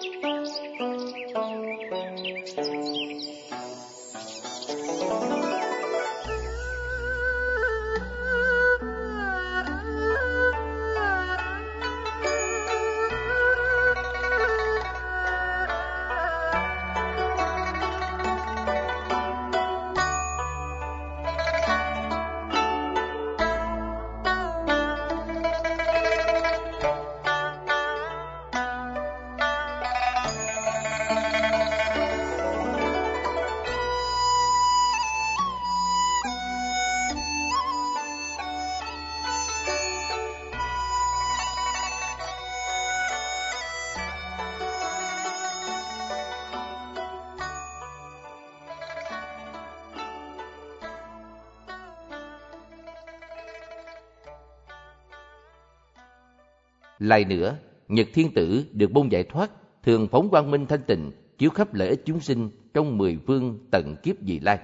Lại nữa, Nhật Thiên Tử được môn giải thoát, thường phóng quang minh thanh tịnh, chiếu khắp lợi ích chúng sinh trong 10 phương tận kiếp vị lai.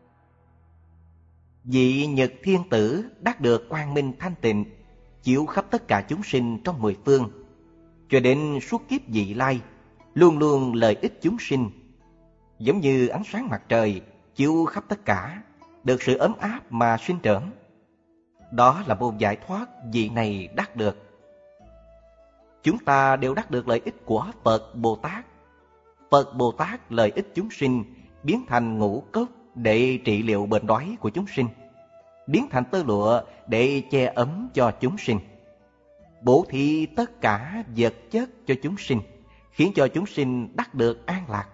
Vị Nhật Thiên Tử đắc được quang minh thanh tịnh, chiếu khắp tất cả chúng sinh trong 10 phương, cho đến suốt kiếp vị lai, luôn luôn lợi ích chúng sinh, giống như ánh sáng mặt trời chiếu khắp tất cả, được sự ấm áp mà sinh trưởng. Đó là môn giải thoát vị này đắc được. Chúng ta đều đắc được lợi ích của Phật Bồ Tát. Phật Bồ Tát lợi ích chúng sinh, biến thành ngũ cốc để trị liệu bệnh đói của chúng sinh, biến thành tơ lụa để che ấm cho chúng sinh, bố thí tất cả vật chất cho chúng sinh, khiến cho chúng sinh đắc được an lạc.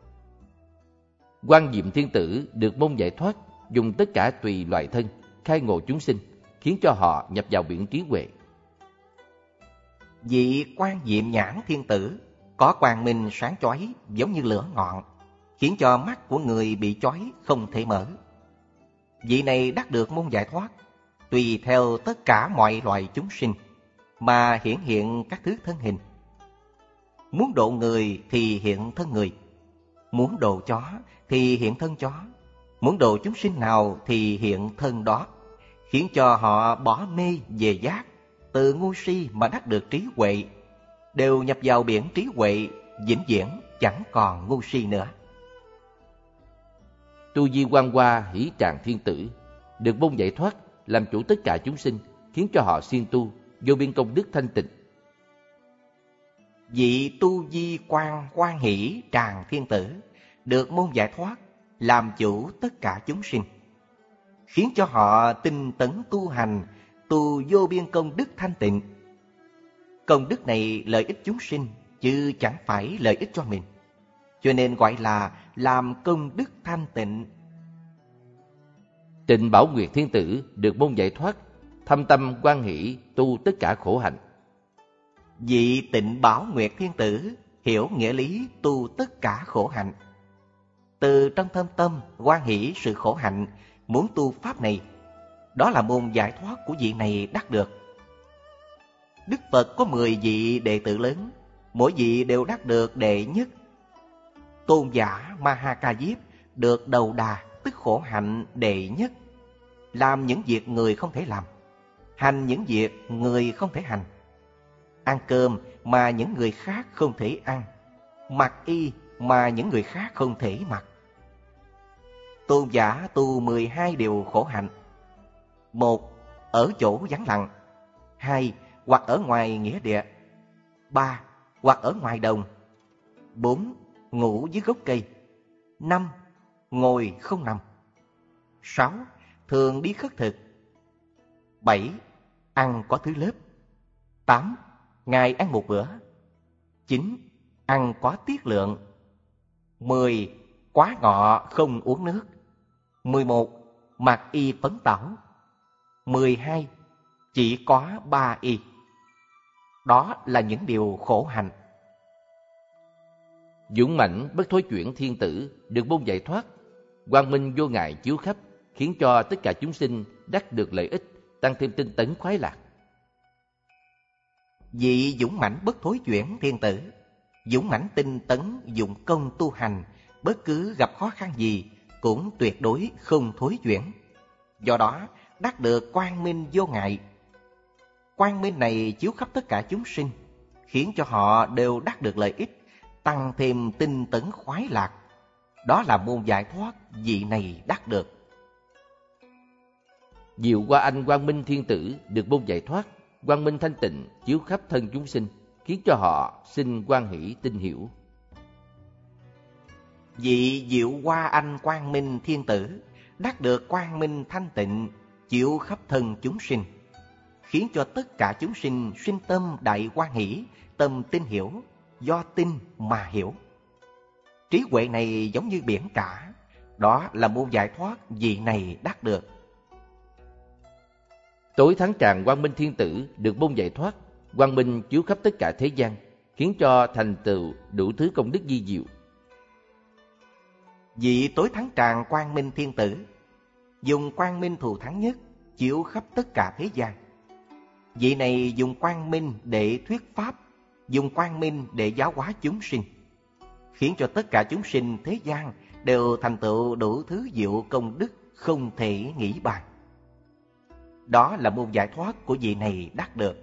Quan Diệm Thiên Tử được môn giải thoát, dùng tất cả tùy loại thân, khai ngộ chúng sinh, khiến cho họ nhập vào biển trí huệ. Vị Quan Diệm Nhãn Thiên Tử có quang minh sáng chói giống như lửa ngọn, khiến cho mắt của người bị chói không thể mở. Vị này đắc được môn giải thoát, tùy theo tất cả mọi loài chúng sinh mà hiển hiện các thứ thân hình. Muốn độ người thì hiện thân người, muốn độ chó thì hiện thân chó, muốn độ chúng sinh nào thì hiện thân đó, khiến cho họ bỏ mê về giác, từ ngu si mà đắc được trí huệ, đều nhập vào biển trí huệ, vĩnh viễn chẳng còn ngu si nữa. Tu Di Quan Hoa Hỷ Tràng Thiên Tử được môn giải thoát, làm chủ tất cả chúng sinh, khiến cho họ siêng tu, vô biên công đức thanh tịnh. Vị Tu Di Quan Hoan Hỷ Tràng Thiên Tử được môn giải thoát, làm chủ tất cả chúng sinh, khiến cho họ tinh tấn tu hành, tu vô biên công đức thanh tịnh. Công đức này lợi ích chúng sinh, chứ chẳng phải lợi ích cho mình, cho nên gọi là làm công đức thanh tịnh. Tịnh Bảo Nguyệt Thiên Tử được môn giải thoát, thâm tâm quan hỷ tu tất cả khổ hạnh. Vị Tịnh Bảo Nguyệt Thiên Tử hiểu nghĩa lý tu tất cả khổ hạnh, từ trong thâm tâm hoan hỷ sự khổ hạnh, muốn tu pháp này. Đó là môn giải thoát của vị này đắc được. Đức Phật có 10 vị đệ tử lớn, mỗi vị đều đắc được đệ nhất. Tôn giả Ma Ha Ca Diếp được đầu đà, tức khổ hạnh đệ nhất, làm những việc người không thể làm, hành những việc người không thể hành, ăn cơm mà những người khác không thể ăn, mặc y mà những người khác không thể mặc. Tôn giả tu 12 điều khổ hạnh. 1. Ở chỗ vắng lặng. 2. Hoặc ở ngoài nghĩa địa. 3. Hoặc ở ngoài đồng. 4. Ngủ dưới gốc cây. 5. Ngồi không nằm. 6. Thường đi khất thực. 7. Ăn có thứ lớp. 8. Ngày ăn một bữa. 9. Ăn có tiết lượng. 10. Quá ngọ không uống nước. 11. Mặc y phấn tảo. 12. Chỉ có 3 y. Đó là những điều khổ hạnh. Dũng mãnh bất thối chuyển Thiên Tử được môn giải thoát, quang minh vô ngại chiếu khắp, khiến cho tất cả chúng sinh đắc được lợi ích, tăng thêm tinh tấn khoái lạc. Vị dũng mãnh bất thối chuyển Thiên Tử, dũng mãnh tinh tấn dụng công tu hành, bất cứ gặp khó khăn gì cũng tuyệt đối không thối chuyển. Do đó đắc được quang minh vô ngại. Quang minh này chiếu khắp tất cả chúng sinh, khiến cho họ đều đắc được lợi ích, tăng thêm tinh tấn khoái lạc. Đó là môn giải thoát vị này đắc được. Diệu Hoa Anh Quang Minh Thiên Tử được môn giải thoát, quang minh thanh tịnh chiếu khắp thân chúng sinh, khiến cho họ sinh hoan hỷ tin hiểu. Vị Diệu Hoa Anh Quang Minh Thiên Tử đắc được quang minh thanh tịnh chiếu khắp thân chúng sinh, khiến cho tất cả chúng sinh sinh tâm đại hoan hỷ, tâm tin hiểu, do tin mà hiểu. Trí huệ này giống như biển cả, đó là môn giải thoát vị này đắc được. Tối thắng tràng Quang Minh Thiên Tử được môn giải thoát, quang minh chiếu khắp tất cả thế gian, khiến cho thành tựu đủ thứ công đức vi diệu. Vị tối thắng tràng Quang Minh Thiên Tử dùng quang minh thù thắng nhất chiếu khắp tất cả thế gian. Vị này dùng quang minh để thuyết pháp, dùng quang minh để giáo hóa chúng sinh, khiến cho tất cả chúng sinh thế gian đều thành tựu đủ thứ diệu công đức không thể nghĩ bàn. Đó là môn giải thoát của vị này đắc được.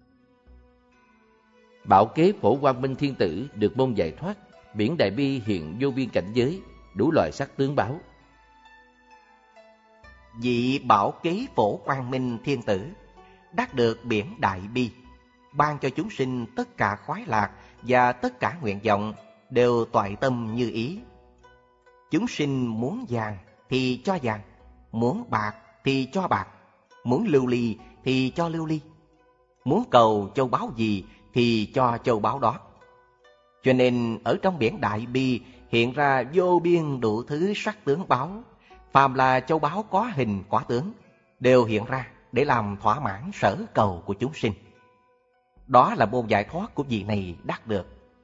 Bảo Kế Phổ Quang Minh Thiên Tử được môn giải thoát, biển đại bi hiện vô biên cảnh giới, đủ loại sắc tướng báo. Vị Bảo Kế Phổ Quang Minh Thiên Tử đắc được biển đại bi, ban cho chúng sinh tất cả khoái lạc và tất cả nguyện vọng đều toại tâm như ý. Chúng sinh muốn vàng thì cho vàng, muốn bạc thì cho bạc, muốn lưu ly thì cho lưu ly, muốn cầu châu báu gì thì cho châu báu đó. Cho nên ở trong biển đại bi hiện ra vô biên đủ thứ sắc tướng báu, phàm là châu báu có hình có tướng đều hiện ra để làm thỏa mãn sở cầu của chúng sinh. Đó là môn giải thoát của vị này đắc được.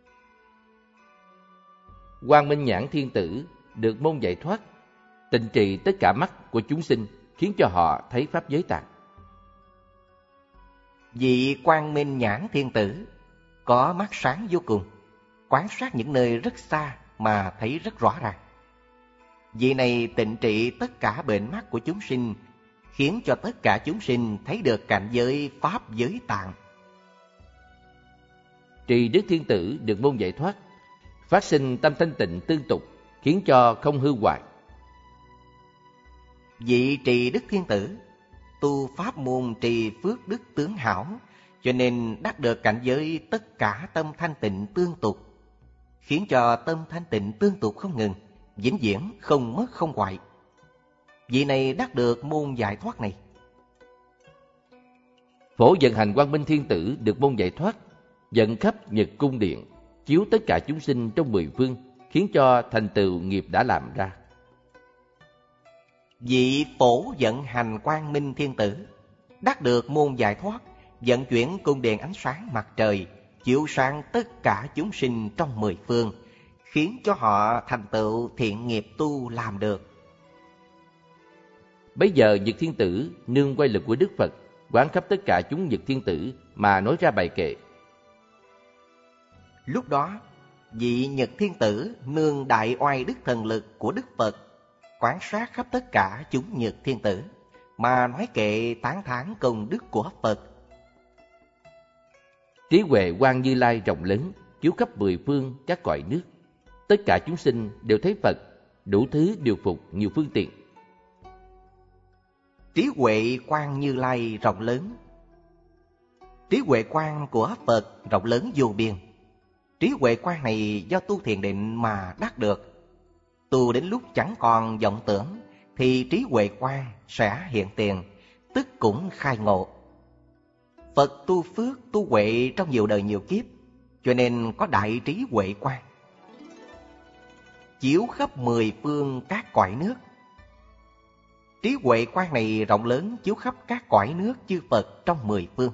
Quang Minh Nhãn Thiên Tử được môn giải thoát, tịnh trị tất cả mắt của chúng sinh, khiến cho họ thấy pháp giới tạng. Vị Quang Minh Nhãn Thiên Tử có mắt sáng vô cùng, quan sát những nơi rất xa mà thấy rất rõ ràng. Vị này tịnh trị tất cả bệnh mắt của chúng sinh, khiến cho tất cả chúng sinh thấy được cảnh giới pháp giới tạng. Trì Đức Thiên Tử được môn giải thoát, phát sinh tâm thanh tịnh tương tục, khiến cho không hư hoại. Vị Trì Đức Thiên Tử tu pháp môn trì phước đức tướng hảo, cho nên đắc được cảnh giới tất cả tâm thanh tịnh tương tục, khiến cho tâm thanh tịnh tương tục không ngừng, vĩnh viễn không mất không hoại. Vị này đắc được môn giải thoát này. Phổ Vận Hành Quang Minh Thiên Tử được môn giải thoát, dẫn khắp Nhật Cung Điện, chiếu tất cả chúng sinh trong 10 phương, khiến cho thành tựu nghiệp đã làm ra. Vị Phổ Vận Hành Quang Minh Thiên Tử đắc được môn giải thoát, vận chuyển cung điện ánh sáng mặt trời, chiếu sáng tất cả chúng sinh trong 10 phương, khiến cho họ thành tựu thiện nghiệp tu làm được. Bấy giờ Nhật Thiên Tử nương quay lực của Đức Phật, quán khắp tất cả chúng Nhật Thiên Tử mà nói ra bài kệ. Lúc đó, vị Nhật Thiên Tử nương đại oai đức thần lực của Đức Phật, quan sát khắp tất cả chúng Nhật Thiên Tử mà nói kệ tán thán công đức của Phật. Trí huệ Quang Như Lai rộng lớn, chiếu khắp 10 phương các cõi nước. Tất cả chúng sinh đều thấy Phật, đủ thứ điều phục nhiều phương tiện. Trí huệ Quang Như Lai rộng lớn. Trí huệ quang của Phật rộng lớn vô biên. Trí huệ quang này do tu thiền định mà đắc được. Tu đến lúc chẳng còn vọng tưởng thì trí huệ quang sẽ hiện tiền, tức cũng khai ngộ. Phật tu phước tu huệ trong nhiều đời nhiều kiếp, cho nên có đại trí huệ quang, chiếu khắp 10 phương các cõi nước. Trí huệ quang này rộng lớn chiếu khắp các cõi nước chư Phật trong 10 phương.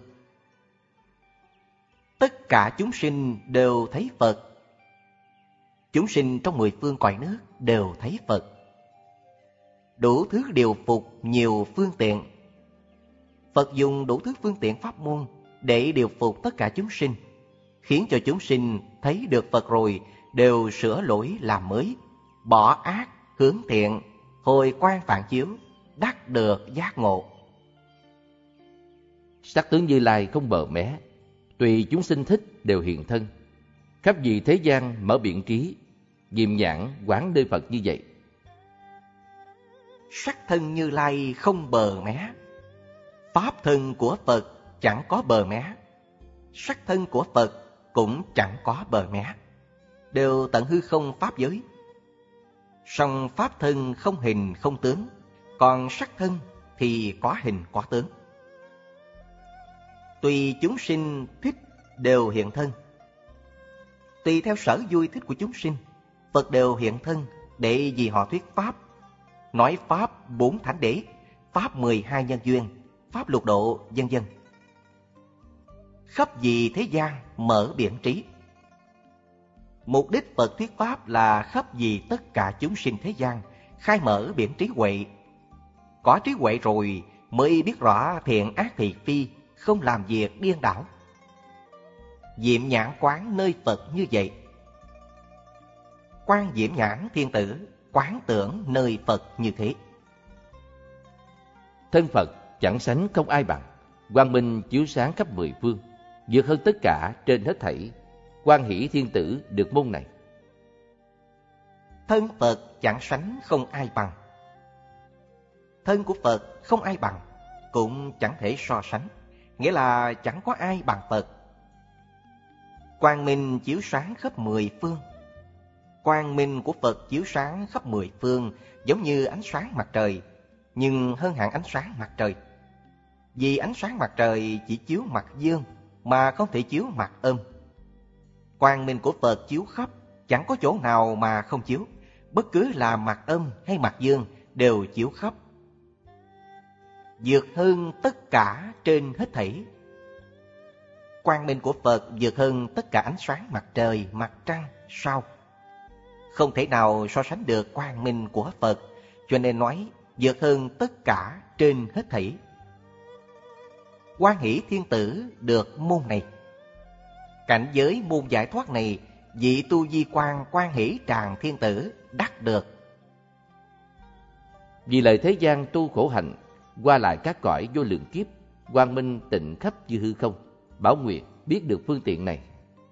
Tất cả chúng sinh đều thấy Phật. Chúng sinh trong 10 phương cõi nước đều thấy Phật. Đủ thứ điều phục nhiều phương tiện. Phật dùng đủ thứ phương tiện pháp môn để điều phục tất cả chúng sinh, khiến cho chúng sinh thấy được Phật rồi đều sửa lỗi làm mới, bỏ ác hướng thiện, hồi quang phản chiếu, đắc được giác ngộ. Sắc tướng Như Lai không bờ mé, tùy chúng sinh thích đều hiện thân. khắp vì thế gian mở biện trí, diệm nhãn quán nơi Phật như vậy. Sắc thân Như Lai không bờ mé, pháp thân của Phật chẳng có bờ mé, sắc thân của Phật cũng chẳng có bờ mé, đều tận hư không pháp giới. Song pháp thân không hình không tướng, còn sắc thân thì có hình có tướng. Tùy chúng sinh thích đều hiện thân, tùy theo sở vui thích của chúng sinh, Phật đều hiện thân để vì họ thuyết pháp, nói pháp 4 thánh đế, pháp 12 nhân duyên, pháp lục độ, vân vân. Khắp vì thế gian mở biện trí. Mục đích Phật thuyết pháp là khắp vì tất cả chúng sinh thế gian khai mở biển trí huệ. Có trí huệ rồi mới biết rõ thiện ác thị phi, không làm việc điên đảo. Diệm nhãn quán nơi Phật như vậy. Quan Diệm Nhãn Thiên Tử quán tưởng nơi Phật như thế. Thân Phật chẳng sánh không ai bằng, quang minh chiếu sáng khắp 10 phương, vượt hơn tất cả trên hết thảy. Quan Hỷ Thiên Tử được môn này. Thân Phật chẳng sánh không ai bằng. Thân của Phật không ai bằng, cũng chẳng thể so sánh, nghĩa là chẳng có ai bằng Phật. Quang minh chiếu sáng khắp 10 phương. Quang minh của Phật chiếu sáng khắp 10 phương giống như ánh sáng mặt trời, nhưng hơn hẳn ánh sáng mặt trời. Vì ánh sáng mặt trời chỉ chiếu mặt dương mà không thể chiếu mặt âm. Quang minh của Phật chiếu khắp, chẳng có chỗ nào mà không chiếu, bất cứ là mặt âm hay mặt dương đều chiếu khắp. Vượt hơn tất cả trên hết thảy. Quang minh của Phật vượt hơn tất cả ánh sáng mặt trời, mặt trăng, sao. Không thể nào so sánh được quang minh của Phật, cho nên nói vượt hơn tất cả trên hết thảy. Quan Hỷ Thiên Tử được môn này. Cảnh giới môn giải thoát này, vị tu di quan Quan Hỷ Tràng Thiên Tử đắc được. Vì lời thế gian tu khổ hạnh, qua lại các cõi vô lượng kiếp, quang minh tịnh khắp như hư không. Bảo Nguyệt biết được phương tiện này.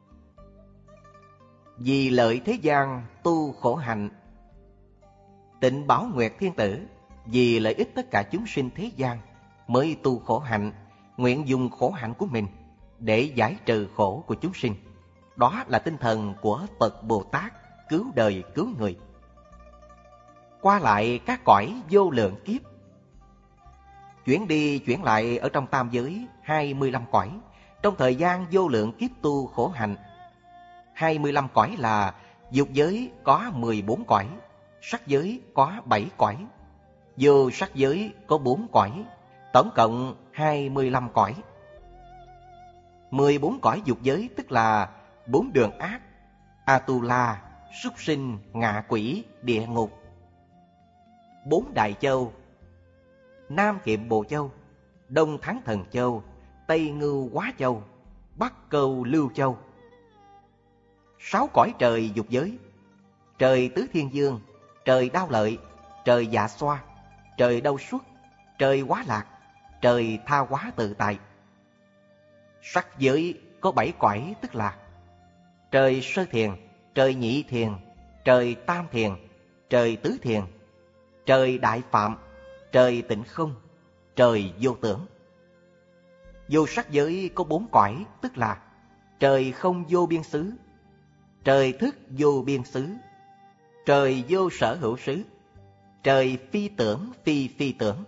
Vì lợi thế gian tu khổ hạnh, Tịnh Bảo Nguyệt Thiên Tử vì lợi ích tất cả chúng sinh thế gian mới tu khổ hạnh, nguyện dùng khổ hạnh của mình để giải trừ khổ của chúng sinh. Đó là tinh thần của Phật Bồ Tát cứu đời cứu người. Qua lại các cõi vô lượng kiếp, chuyển đi chuyển lại ở trong tam giới 25 cõi, trong thời gian vô lượng kiếp tu khổ hạnh. 25 cõi là dục giới có 14 cõi, sắc giới có 7 cõi, vô sắc giới có 4 cõi, tổng cộng 25 cõi. 14 cõi dục giới tức là 4 đường ác: Atula, súc sinh, ngạ quỷ, địa ngục. 4 đại châu: Nam Kiệm Bồ Châu, Đông Thắng Thần Châu, Tây Ngưu Hóa Châu, Bắc Câu Lưu Châu. 6 cõi trời dục giới: trời Tứ Thiên Dương, trời Đao Lợi, trời Dạ Xoa, trời Đâu Xuất, trời Hóa Lạc, trời Tha Hóa Tự Tại. Sắc giới có 7 cõi tức là trời Sơ Thiền, trời Nhị Thiền, trời Tam Thiền, trời Tứ Thiền, trời Đại Phạm, trời Tịnh Không, trời Vô Tưởng. Vô sắc giới có 4 cõi tức là trời Không Vô Biên Xứ, trời Thức Vô Biên Xứ, trời Vô Sở Hữu Xứ, trời Phi Tưởng Phi Phi Tưởng.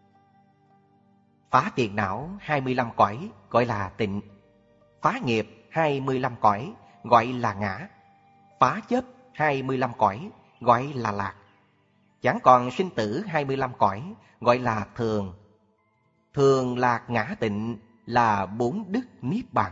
Phá phiền não 25 cõi gọi là tịnh, phá nghiệp 25 cõi gọi là ngã, phá chấp 25 cõi gọi là lạc. Chẳng còn sinh tử 25 cõi gọi là thường. Thường lạc ngã tịnh là 4 đức niết bàn.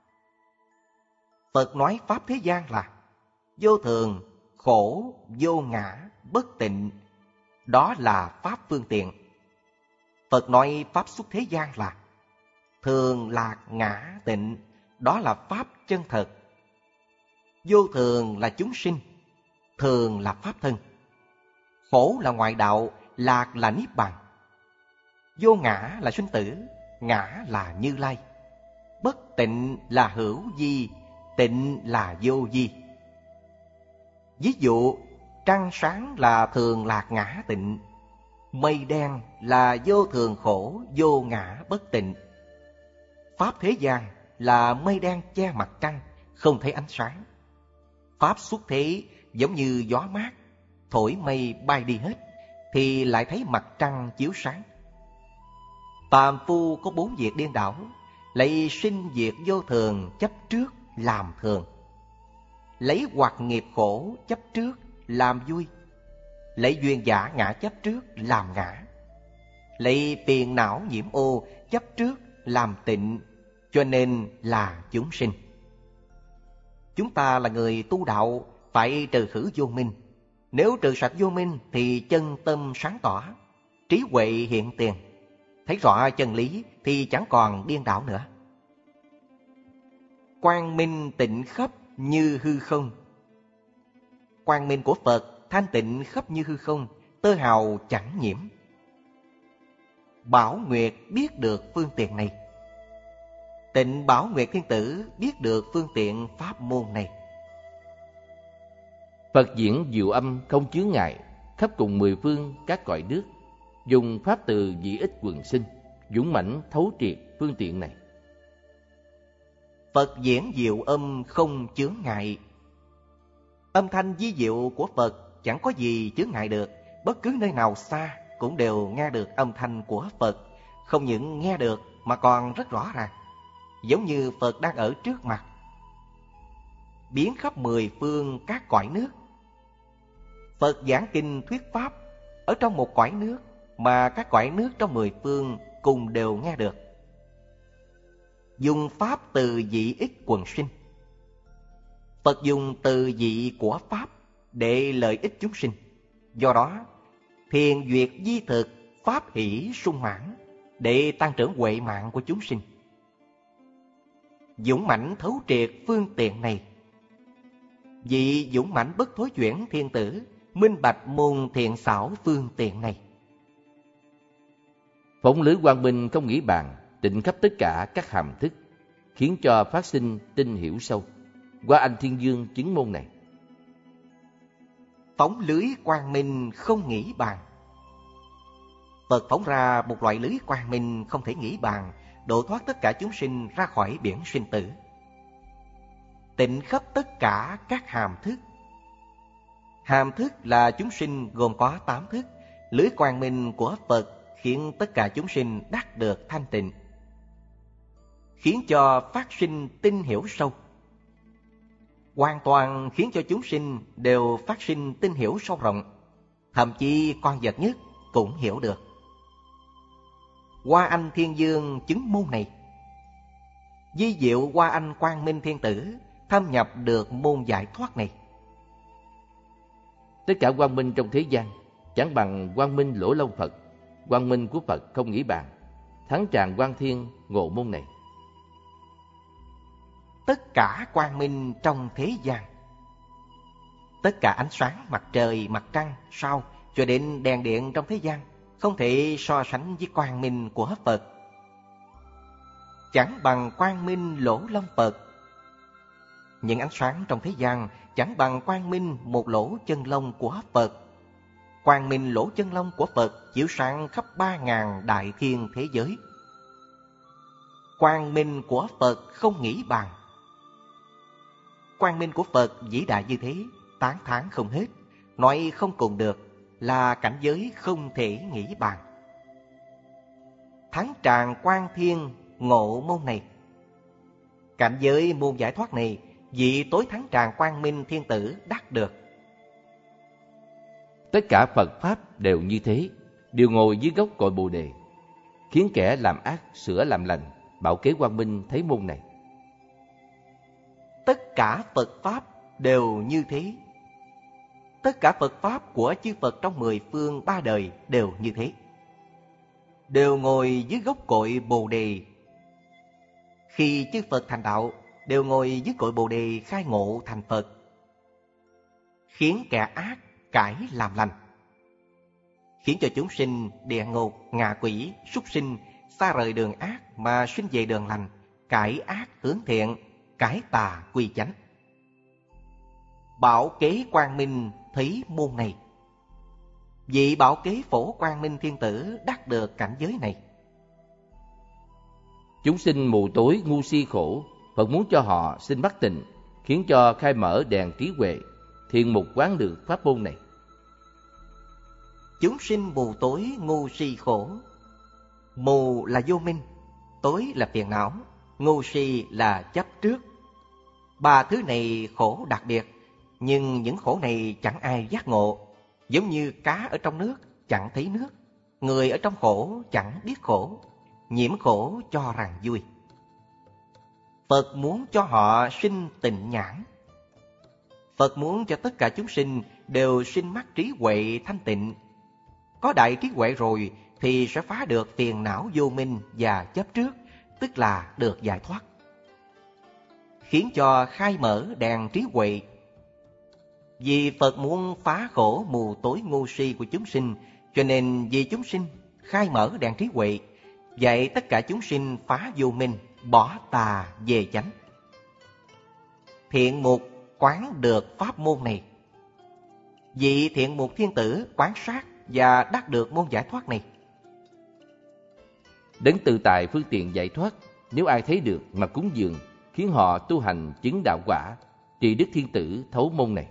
Phật nói pháp thế gian là vô thường, khổ, vô ngã, bất tịnh. Đó là pháp phương tiện. Phật nói pháp xuất thế gian là thường, lạc, ngã, tịnh. Đó là pháp chân thật. Vô thường là chúng sinh, thường là pháp thân. Khổ là ngoại đạo, lạc là niết bàn. Vô ngã là sinh tử, ngã là Như Lai. Bất tịnh là hữu vi, tịnh là vô vi. Ví dụ, trăng sáng là thường lạc ngã tịnh, mây đen là vô thường khổ vô ngã bất tịnh. Pháp thế gian là mây đen che mặt trăng, không thấy ánh sáng. Pháp xuất thế giống như gió mát, thổi mây bay đi hết, thì lại thấy mặt trăng chiếu sáng. Phàm phu có 4 việc điên đảo, lấy sinh diệt vô thường chấp trước làm thường, lấy hoặc nghiệp khổ chấp trước làm vui, lấy duyên giả ngã chấp trước làm ngã, lấy phiền não nhiễm ô chấp trước làm tịnh, cho nên là chúng sinh. Chúng ta là người tu đạo, phải trừ khử vô minh. Nếu trừ sạch vô minh thì chân tâm sáng tỏ, trí huệ hiện tiền, thấy rõ chân lý thì chẳng còn điên đảo nữa. Quang minh tịnh khắp như hư không. Quang minh của Phật thanh tịnh khắp như hư không, tơ hào chẳng nhiễm. Bảo Nguyệt biết được phương tiện này. Tịnh Bảo Nguyệt Thiên Tử biết được phương tiện pháp môn này. Phật diễn diệu âm không chướng ngại, khắp cùng 10 phương các cõi nước, dùng pháp từ dị ích quần sinh, dũng mãnh thấu triệt phương tiện này. Phật diễn diệu âm không chướng ngại. Âm thanh vi diệu của Phật chẳng có gì chướng ngại được. Bất cứ nơi nào xa cũng đều nghe được âm thanh của Phật. Không những nghe được mà còn rất rõ ràng, giống như Phật đang ở trước mặt. Biến khắp 10 phương các cõi nước. Phật giảng kinh thuyết pháp ở trong một cõi nước mà các cõi nước trong 10 phương cùng đều nghe được. Dùng pháp từ dị ích quần sinh. Phật dùng từ dị của pháp để lợi ích chúng sinh. Do đó, thiền duyệt di thực, pháp hỷ sung mãn để tăng trưởng huệ mạng của chúng sinh. Dũng mãnh thấu triệt phương tiện này. Vị dũng mãnh bất thối chuyển thiên tử minh bạch môn thiện xảo phương tiện này. Phóng lưới quang minh không nghĩ bàn, tịnh khắp tất cả các hàm thức, khiến cho phát sinh tinh hiểu sâu. Qua Anh Thiên Dương chứng môn này. Phóng lưới quang minh không nghĩ bàn. Phật phóng ra một loại lưới quang minh không thể nghĩ bàn, độ thoát tất cả chúng sinh ra khỏi biển sinh tử. Tịnh khắp tất cả các hàm thức. Hàm thức là chúng sinh gồm có 8 thức. Lưới quang minh của Phật khiến tất cả chúng sinh đắc được thanh tịnh, khiến cho phát sinh tinh hiểu sâu. Hoàn toàn khiến cho chúng sinh đều phát sinh tinh hiểu sâu rộng, thậm chí con vật nhất cũng hiểu được. Hoa Anh Thiên Dương chứng môn này. Vi diệu Hoa Anh Quang Minh Thiên Tử thâm nhập được môn giải thoát này. Tất cả quang minh trong thế gian chẳng bằng quang minh Lỗ Long Phật. Quang minh của Phật không nghĩ bàn, thắng tràng Quang Thiên ngộ môn này. Tất cả quang minh trong thế gian, tất cả ánh sáng mặt trời, mặt trăng, sao cho đến đèn điện trong thế gian không thể so sánh với quang minh của Phật. Chẳng bằng quang minh Lỗ Long Phật. Những ánh sáng trong thế gian chẳng bằng quang minh một lỗ chân lông của Phật. Quang minh lỗ chân lông của Phật chiếu sáng khắp 3.000 đại thiên thế giới. Quang minh của Phật không nghĩ bàn. Quang minh của Phật vĩ đại như thế, tán thán không hết, nói không cùng được, là cảnh giới không thể nghĩ bàn. Thắng tràng Quang Thiên ngộ môn này. Cảnh giới môn giải thoát này, vị tối thắng tràng Quang Minh Thiên Tử đắc được. Tất cả Phật Pháp đều như thế, đều ngồi dưới gốc cội Bồ Đề, khiến kẻ làm ác sửa làm lành, bảo kế quang minh thấy môn này. Tất cả Phật Pháp đều như thế. Tất cả Phật Pháp của chư Phật trong 10 phương 3 đời đều như thế. Đều ngồi dưới gốc cội Bồ Đề. Khi chư Phật thành đạo, đều ngồi dưới cội Bồ Đề khai ngộ thành Phật, khiến kẻ ác cải làm lành, khiến cho chúng sinh địa ngục, ngạ quỷ, súc sinh xa rời đường ác mà sinh về đường lành, cải ác hướng thiện, cải tà quy chánh. Bảo kế Quang Minh thấy môn này. Vị bảo kế Phổ Quang Minh Thiên Tử đắc được cảnh giới này. Chúng sinh mù tối ngu si khổ, Phật muốn cho họ sinh mắt tịnh, khiến cho khai mở đèn trí huệ, thiền mục quán được pháp môn này. Chúng sinh mù tối ngu si khổ. Mù là vô minh, tối là phiền não, ngu si là chấp trước. Ba thứ này khổ đặc biệt, nhưng những khổ này chẳng ai giác ngộ. Giống như cá ở trong nước chẳng thấy nước, người ở trong khổ chẳng biết khổ, nhiễm khổ cho rằng vui. Phật muốn cho họ sinh tịnh nhãn. Phật muốn cho tất cả chúng sinh đều sinh mắt trí huệ thanh tịnh. Có đại trí huệ rồi thì sẽ phá được phiền não vô minh và chấp trước, tức là được giải thoát. Khiến cho khai mở đèn trí huệ. Vì Phật muốn phá khổ mù tối ngu si của chúng sinh, cho nên vì chúng sinh khai mở đèn trí huệ, dạy tất cả chúng sinh phá vô minh, bỏ tà về chánh. Thiện mục quán được pháp môn này. Vị thiện mục thiên tử quán sát và đắc được môn giải thoát này. Đấng tự tại phương tiện giải thoát, nếu ai thấy được mà cúng dường, khiến họ tu hành chứng đạo quả, trị đức thiên tử thấu môn này.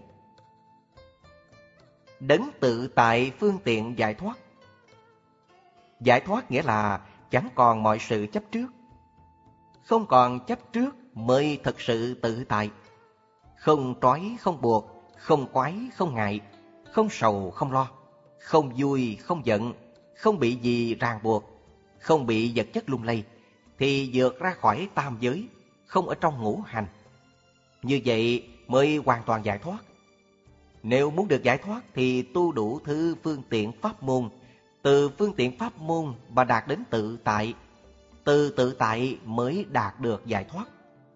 Đấng tự tại phương tiện giải thoát. Giải thoát nghĩa là chẳng còn mọi sự chấp trước. Không còn chấp trước mới thật sự tự tại. Không trói, không buộc, không quái, không ngại, không sầu, không lo, không vui, không giận, không bị gì ràng buộc, không bị vật chất lung lay, thì vượt ra khỏi tam giới, không ở trong ngũ hành. Như vậy mới hoàn toàn giải thoát. Nếu muốn được giải thoát thì tu đủ thứ phương tiện pháp môn, từ phương tiện pháp môn mà đạt đến tự tại, từ tự tại mới đạt được giải thoát.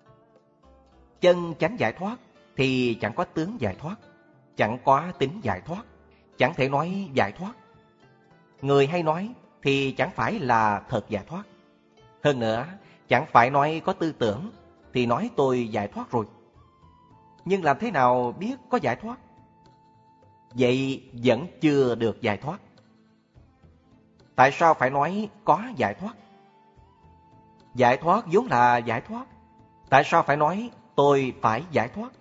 Chân chánh giải thoát thì chẳng có tướng giải thoát, chẳng có tính giải thoát, chẳng thể nói giải thoát. Người hay nói thì chẳng phải là thật giải thoát. Hơn nữa, chẳng phải nói có tư tưởng thì nói tôi giải thoát rồi. Nhưng làm thế nào biết có giải thoát? Vậy vẫn chưa được giải thoát. Tại sao phải nói có giải thoát? Giải thoát vốn là giải thoát. Tại sao phải nói tôi phải giải thoát?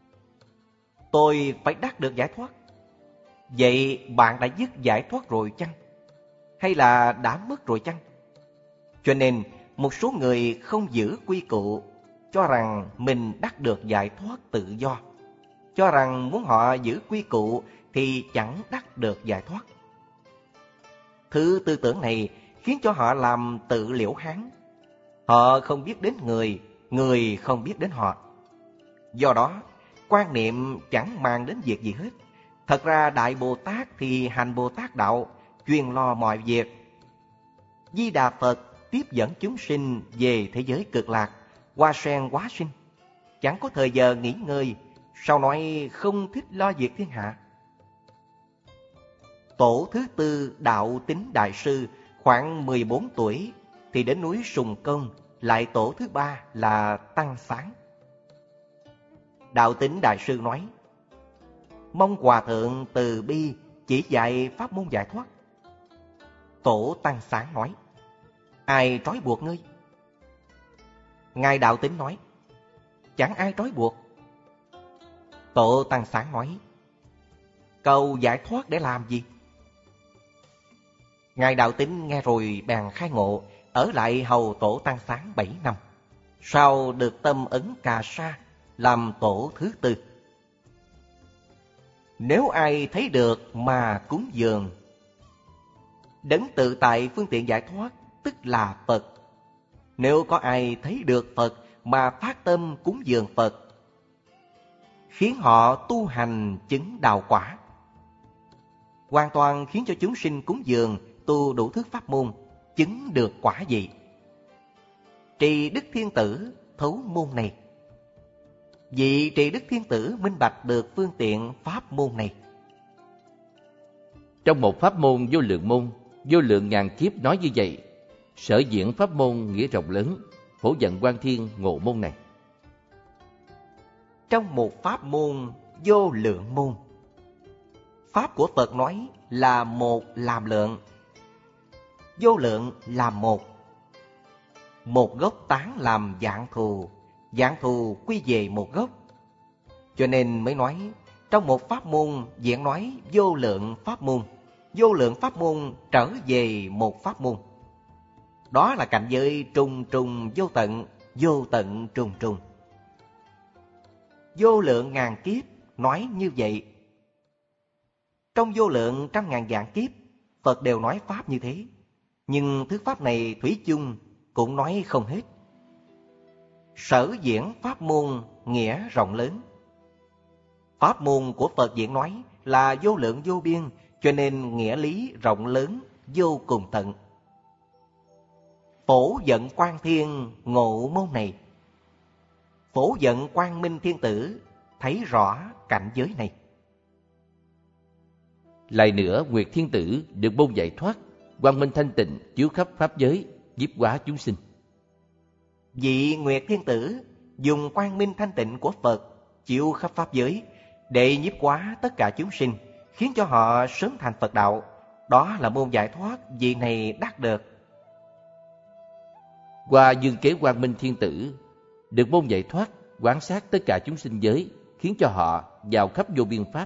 Tôi phải đắc được giải thoát. Vậy bạn đã dứt giải thoát rồi chăng? Hay là đã mất rồi chăng? Cho nên một số người không giữ quy củ, cho rằng mình đắc được giải thoát tự do, cho rằng muốn họ giữ quy củ thì chẳng đắc được giải thoát. Thứ tư tưởng này khiến cho họ làm tự liễu hán. Họ không biết đến người, người không biết đến họ. Do đó, quan niệm chẳng mang đến việc gì hết. Thật ra Đại Bồ Tát thì hành Bồ Tát đạo, chuyên lo mọi việc. Di Đà Phật tiếp dẫn chúng sinh về thế giới cực lạc, hoa sen hóa sinh, chẳng có thời giờ nghỉ ngơi, sao nói không thích lo việc thiên hạ. Tổ thứ tư Đạo Tín Đại Sư khoảng 14 tuổi thì đến núi Sùng Công, lại tổ thứ ba là Tăng Sáng. Đạo Tín Đại Sư nói: mong Hòa Thượng từ bi chỉ dạy pháp môn giải thoát. Tổ Tăng Sáng nói: ai trói buộc ngươi? Ngài Đạo Tín nói: chẳng ai trói buộc. Tổ Tăng Sáng nói: cầu giải thoát để làm gì? Ngài Đạo Tín nghe rồi bèn khai ngộ, ở lại hầu Tổ Tăng Sáng 7 năm, sau được tâm ấn Cà Sa làm tổ thứ tư. Nếu ai thấy được mà cúng dường, đấng tự tại phương tiện giải thoát tức là Phật. Nếu có ai thấy được Phật mà phát tâm cúng dường Phật, khiến họ tu hành chứng đạo quả. Hoàn toàn khiến cho chúng sinh cúng dường tu đủ thứ pháp môn, chứng được quả vị. Trì Đức Thiên Tử thấu môn này. Vị Trì Đức Thiên Tử minh bạch được phương tiện pháp môn này. Trong một pháp môn vô lượng môn, vô lượng ngàn kiếp nói như vậy, sở diễn pháp môn nghĩa rộng lớn, phổ dẫn Quan Thiên ngộ môn này. trong một pháp môn vô lượng môn. Pháp của Phật nói là một làm lượng, vô lượng làm một. Một gốc tán làm dạng thù quy về một gốc. Cho nên mới nói trong một pháp môn diễn nói vô lượng pháp môn trở về một pháp môn. Đó là cảnh giới trùng trùng vô tận trùng trùng. Vô lượng ngàn kiếp nói như vậy. Trong vô lượng trăm ngàn vạn kiếp, Phật đều nói pháp như thế. Nhưng thuyết pháp này thủy chung cũng nói không hết. Sở diễn pháp môn nghĩa rộng lớn. Pháp môn của Phật diễn nói là vô lượng vô biên, cho nên nghĩa lý rộng lớn vô cùng tận. Phổ vận Quang Thiên ngộ môn này. Phổ vận Quang Minh Thiên Tử thấy rõ cảnh giới này. Lại nữa, Nguyệt Thiên Tử được môn giải thoát, quang minh thanh tịnh chiếu khắp pháp giới, nhiếp hóa chúng sinh. Vị Nguyệt Thiên Tử dùng quang minh thanh tịnh của Phật chiếu khắp pháp giới để nhiếp hóa tất cả chúng sinh, khiến cho họ sớm thành Phật đạo. Đó là môn giải thoát vị này đắc được. Qua dương kế quang minh thiên tử được môn giải thoát, quán sát tất cả chúng sinh giới, khiến cho họ vào khắp vô biên pháp.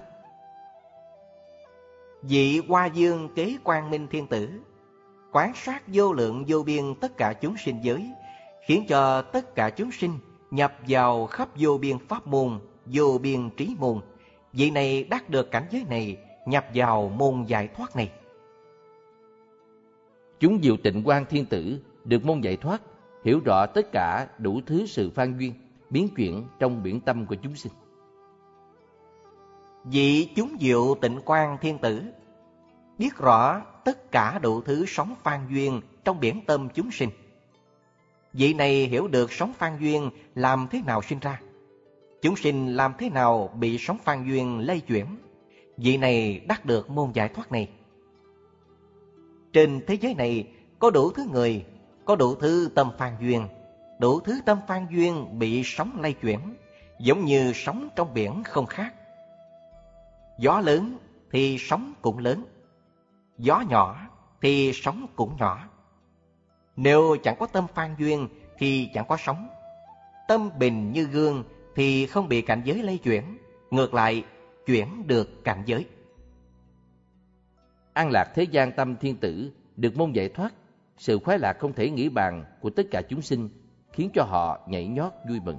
Vị Hoa Dương kế quang minh thiên tử quán sát vô lượng vô biên tất cả chúng sinh giới, khiến cho tất cả chúng sinh nhập vào khắp vô biên pháp môn, vô biên trí môn. Vị này đắc được cảnh giới này, nhập vào môn giải thoát này. Chúng Diệu Tịnh Quang Thiên Tử được môn giải thoát, hiểu rõ tất cả đủ thứ sự phan duyên, biến chuyển trong biển tâm của chúng sinh. Vị chúng Diệu Tịnh Quang Thiên Tử biết rõ tất cả đủ thứ sóng phan duyên trong biển tâm chúng sinh. Vị này hiểu được sóng phan duyên làm thế nào sinh ra, chúng sinh làm thế nào bị sóng phan duyên lây chuyển. Vị này đắc được môn giải thoát này. Trên thế giới này có đủ thứ người, có đủ thứ tâm phan duyên. Đủ thứ tâm phan duyên bị sóng lay chuyển, giống như sóng trong biển không khác. Gió lớn thì sóng cũng lớn, gió nhỏ thì sóng cũng nhỏ. Nếu chẳng có tâm phan duyên thì chẳng có sóng. Tâm bình như gương thì không bị cảnh giới lay chuyển, ngược lại chuyển được cảnh giới. An lạc thế gian tâm thiên tử được môn giải thoát, sự khoái lạc không thể nghĩ bàn của tất cả chúng sinh, khiến cho họ nhảy nhót vui mừng.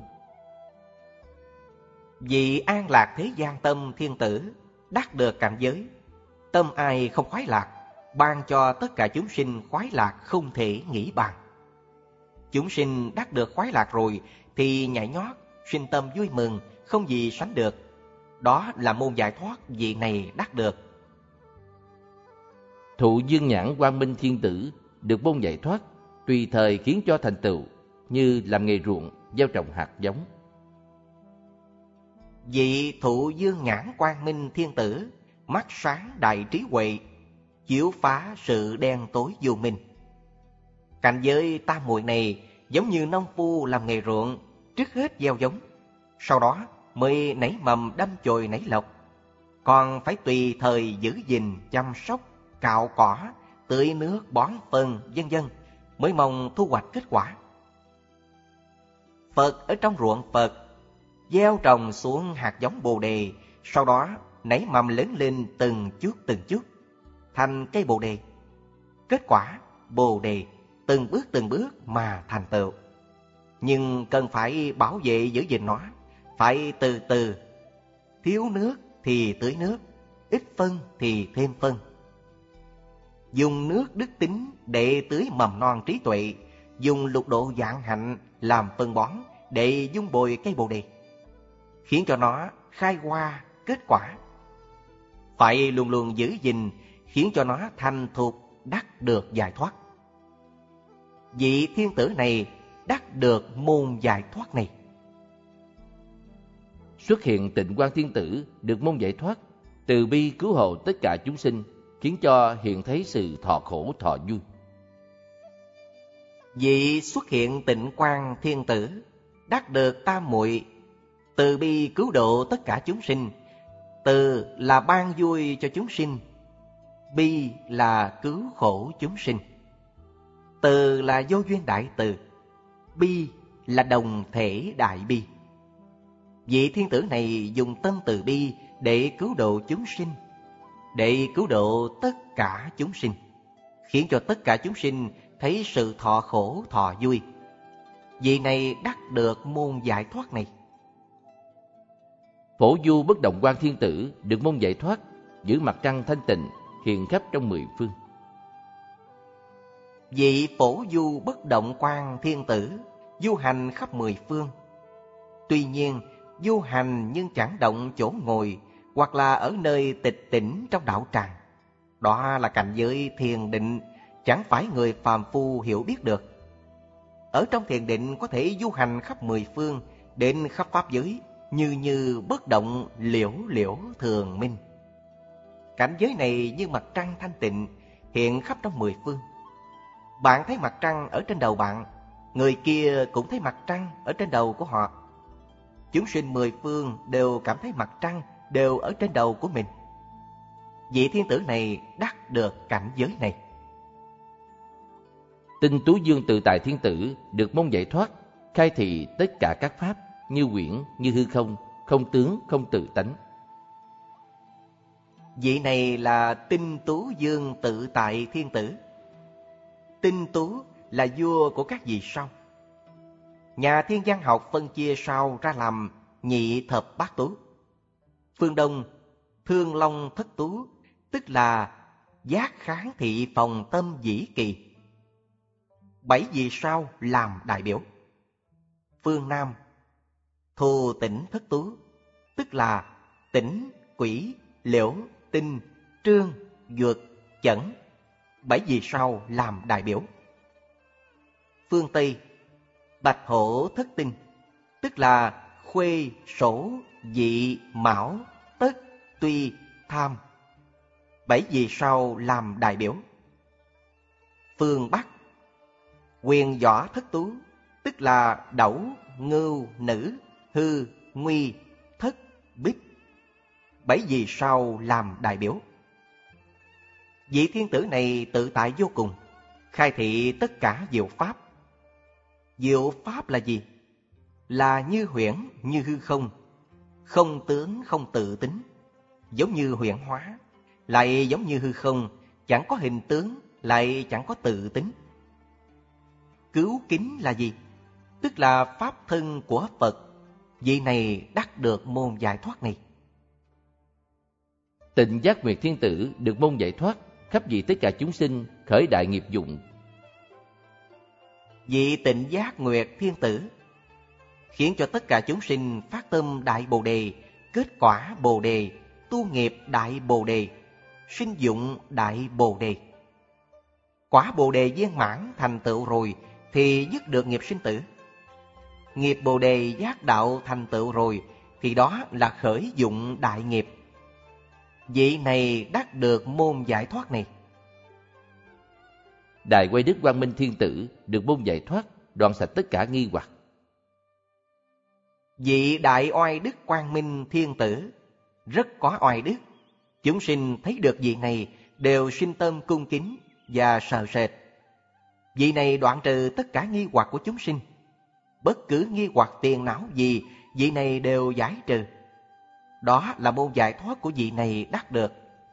Vì an lạc thế gian tâm thiên tử đắc được cảnh giới, tâm ai không khoái lạc, ban cho tất cả chúng sinh khoái lạc không thể nghĩ bàn. Chúng sinh đắc được khoái lạc rồi thì nhảy nhót, sinh tâm vui mừng, không gì sánh được. Đó là môn giải thoát vị này đắc được. Thụ dương nhãn quang minh thiên tử được môn giải thoát, tùy thời khiến cho thành tựu, như làm nghề ruộng, gieo trồng hạt giống. Vị thụ dương nhãn quang minh thiên tử, mắt sáng đại trí huệ, chiếu phá sự đen tối vô minh. Cảnh giới tam muội này giống như nông phu làm nghề ruộng, trước hết gieo giống, sau đó mới nảy mầm đâm chồi nảy lộc. Còn phải tùy thời giữ gìn, chăm sóc, cạo cỏ, tưới nước, bón phân, vân vân, mới mong thu hoạch kết quả. Phật ở trong ruộng Phật gieo trồng xuống hạt giống Bồ đề, sau đó nảy mầm lớn lên từng chút thành cây Bồ đề. Kết quả Bồ đề từng bước mà thành tựu. Nhưng cần phải bảo vệ giữ gìn nó, phải từ từ. Thiếu nước thì tưới nước, ít phân thì thêm phân. Dùng nước đức tính để tưới mầm non trí tuệ, dùng lục độ vạn hạnh làm phân bón để dung bồi cây Bồ đề, khiến cho nó khai hoa kết quả. Phải luôn luôn giữ gìn, khiến cho nó thành thục, đắc được giải thoát. Vị thiên tử này đắc được môn giải thoát này. Xuất hiện Tịnh Quang Thiên Tử được môn giải thoát, từ bi cứu hộ tất cả chúng sinh, khiến cho hiện thấy sự thọ khổ thọ vui. Vị xuất hiện Tịnh Quang Thiên Tử đắc được tam muội, Từ bi cứu độ tất cả chúng sinh. Từ là ban vui cho chúng sinh, bi là cứu khổ chúng sinh. Từ là vô duyên đại từ, bi là đồng thể đại bi. Vị thiên tử này dùng tâm từ bi để cứu độ chúng sinh, để cứu độ tất cả chúng sinh, khiến cho tất cả chúng sinh thấy sự thọ khổ thọ vui. Vị này đắc được môn giải thoát này. Phổ Du Bất Động Quan Thiên Tử được môn giải thoát, giữ mặt trăng thanh tịnh, hiện khắp trong 10 phương. Vị Phổ Du Bất Động Quan Thiên Tử du hành khắp 10 phương. Tuy nhiên, du hành nhưng chẳng động chỗ ngồi, hoặc là ở nơi tịch tĩnh trong đạo tràng. Đó là cảnh giới thiền định, chẳng phải người phàm phu hiểu biết được. Ở trong thiền định có thể du hành khắp 10 phương, đến khắp pháp giới, như bất động, liễu liễu thường minh. Cảnh giới này như mặt trăng thanh tịnh, hiện khắp trong 10 phương. Bạn thấy mặt trăng ở trên đầu bạn, người kia cũng thấy mặt trăng ở trên đầu của họ. Chúng sinh 10 phương đều cảm thấy mặt trăng đều ở trên đầu của mình. Vị thiên tử này đắc được cảnh giới này. Tinh Tú Dương Tự Tại Thiên Tử được môn giải thoát, khai thị tất cả các pháp như quyển, như hư không, không tướng, không tự tánh. Vị này là Tinh Tú Dương Tự Tại Thiên Tử. Tinh Tú là vua của các vị sao. Nhà thiên văn học phân chia sao ra làm nhị thập bát tú. Phương Đông Thương Long Thất Tú, tức là giác kháng thị phòng tâm dĩ kỳ. 7 vì sao làm đại biểu. Phương Nam Thù Tỉnh Thất Tú, tức là Tỉnh, Quỷ, Liễu, Tinh, Trương, Duật, Chẩn. 7 vì sao làm đại biểu. Phương Tây Bạch Hổ Thất Tinh, tức là Khuê, Sổ, Dị, Mão, Tất, Tuy, Tham. 7 vì sao làm đại biểu. Phương Bắc Quyền Võ Thất Tú, tức là Đẩu, Ngưu, Nữ, Hư, Nguy, Thất, Bích. 7 vì sao làm đại biểu. Vị thiên tử này tự tại vô cùng, khai thị tất cả diệu pháp. Diệu pháp là gì? Là như huyễn, như hư không, không tướng, không tự tính, giống như huyễn hóa, lại giống như hư không, chẳng có hình tướng, lại chẳng có tự tính. Cứu kính là gì? Tức là pháp thân của Phật. Vị này đắc được môn giải thoát này. Tịnh Giác Nguyệt Thiên Tử được môn giải thoát, khắp vì tất cả chúng sinh khởi đại nghiệp dụng. Vị Tịnh Giác Nguyệt Thiên Tử khiến cho tất cả chúng sinh phát tâm đại bồ đề, kết quả bồ đề, tu nghiệp đại bồ đề, sinh dụng đại bồ đề. Quả bồ đề viên mãn thành tựu rồi thì dứt được nghiệp sinh tử. Nghiệp bồ đề giác đạo thành tựu rồi thì đó là khởi dụng đại nghiệp. Vị này đắc được môn giải thoát này. Đại Quay Đức Quang Minh Thiên Tử được môn giải thoát, đoạn sạch tất cả nghi hoặc. Vị Đại Oai Đức Quang Minh Thiên Tử rất có oai đức. Chúng sinh thấy được vị này đều sinh tâm cung kính và sợ sệt. Vị này đoạn trừ tất cả nghi hoặc của chúng sinh. Bất cứ nghi hoặc phiền não gì, vị này đều giải trừ. Đó là môn giải thoát của vị này đắc được.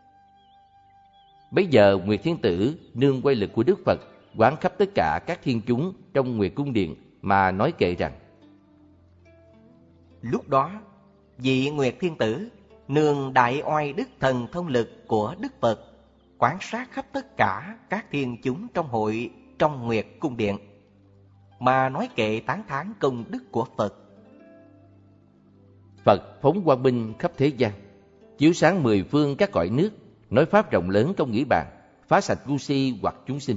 Bấy giờ Nguyệt Thiên Tử nương quay lực của Đức Phật, quán khắp tất cả các thiên chúng trong Nguyệt Cung Điện mà nói kệ rằng: Lúc đó, vị Nguyệt Thiên Tử nương đại oai đức thần thông lực của Đức Phật, quan sát khắp tất cả các thiên chúng trong hội trong Nguyệt Cung Điện mà nói kệ tán thán công đức của Phật. Phật phóng quang minh khắp thế gian, chiếu sáng 10 phương các cõi nước, nói pháp rộng lớn trong nghĩ bàn, phá sạch ngu si hoặc chúng sinh.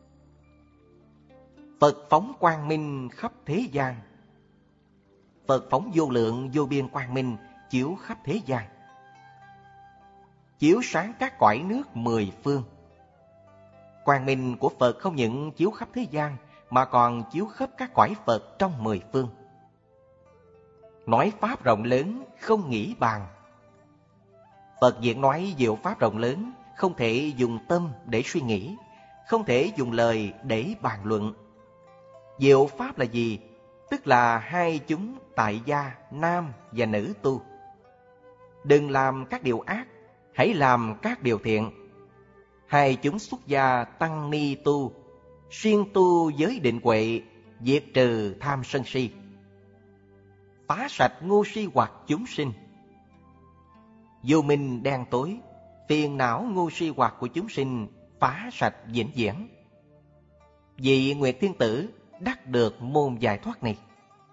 Phật phóng quang minh khắp thế gian. Phật phóng vô lượng vô biên quang minh chiếu khắp thế gian, chiếu sáng các cõi nước 10 phương. Quang minh của Phật không những chiếu khắp thế gian mà còn chiếu khắp các cõi Phật trong 10 phương. nói pháp rộng lớn không nghĩ bàn. Phật diễn nói diệu pháp rộng lớn, không thể dùng tâm để suy nghĩ, không thể dùng lời để bàn luận. Diệu pháp là gì? Tức là hai chúng tại gia nam và nữ tu. Đừng làm các điều ác, hãy làm các điều thiện. Hai chúng xuất gia tăng ni tu, siêng tu giới định huệ, diệt trừ tham sân si, phá sạch ngu si hoặc chúng sinh. Vô minh đen tối, phiền não ngu si hoặc của chúng sinh phá sạch vĩnh viễn. Vị Nguyệt Thiên Tử đắc được môn giải thoát này.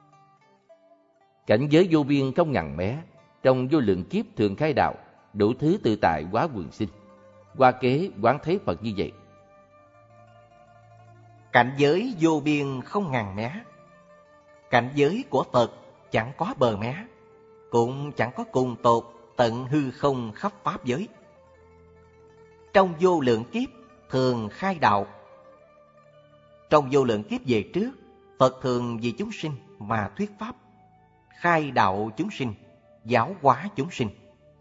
Cảnh giới vô biên không ngần mé, trong vô lượng kiếp thường khai đạo, đủ thứ tự tại hóa quần sinh. Qua kế quán thấy Phật như vậy. Cảnh giới vô biên không ngần mé. Cảnh giới của Phật chẳng có bờ mé, cũng chẳng có cùng tột tận hư không khắp pháp giới. Trong vô lượng kiếp thường khai đạo. Trong vô lượng kiếp về trước, Phật thường vì chúng sinh mà thuyết pháp, khai đạo chúng sinh, giáo hóa chúng sinh.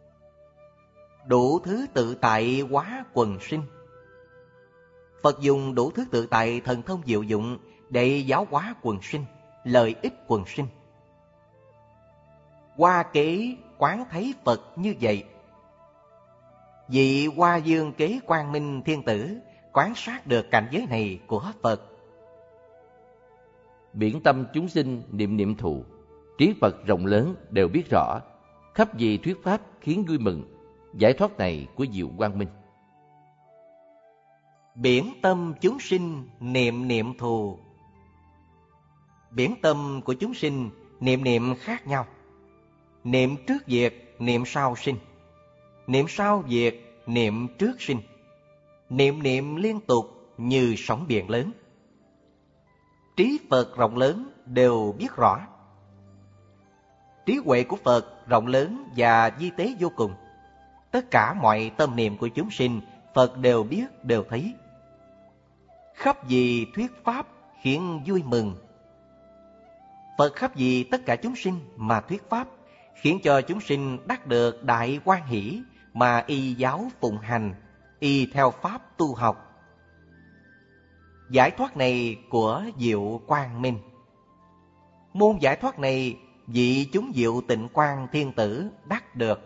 Đủ thứ tự tại hóa quần sinh. Phật dùng đủ thứ tự tại thần thông diệu dụng để giáo hóa quần sinh, lợi ích quần sinh. Qua kế quán thấy Phật như vậy. Vị Hoa Dương Kế Quang Minh Thiên Tử quán sát được cảnh giới này của Phật. Biển tâm chúng sinh niệm niệm thù, trí Phật rộng lớn đều biết rõ, khắp vì thuyết pháp khiến vui mừng. Giải thoát này của Diệu Quang Minh. Biển tâm chúng sinh niệm niệm thù. Biển tâm của chúng sinh niệm niệm khác nhau. Niệm trước diệt, niệm sau sinh. Niệm sau diệt, niệm trước sinh. Niệm niệm liên tục như sóng biển lớn. Trí Phật rộng lớn đều biết rõ. Trí huệ của Phật rộng lớn và vi tế vô cùng. Tất cả mọi tâm niệm của chúng sinh, Phật đều biết, đều thấy. Khắp vì thuyết pháp khiến vui mừng. Phật khắp vì tất cả chúng sinh mà thuyết pháp, khiến cho chúng sinh đắc được đại hoan hỷ mà y giáo phụng hành, y theo pháp tu học. Giải thoát này của Diệu Quang Minh. Môn giải thoát này vị chúng Diệu Tịnh Quang Thiên Tử đắc được.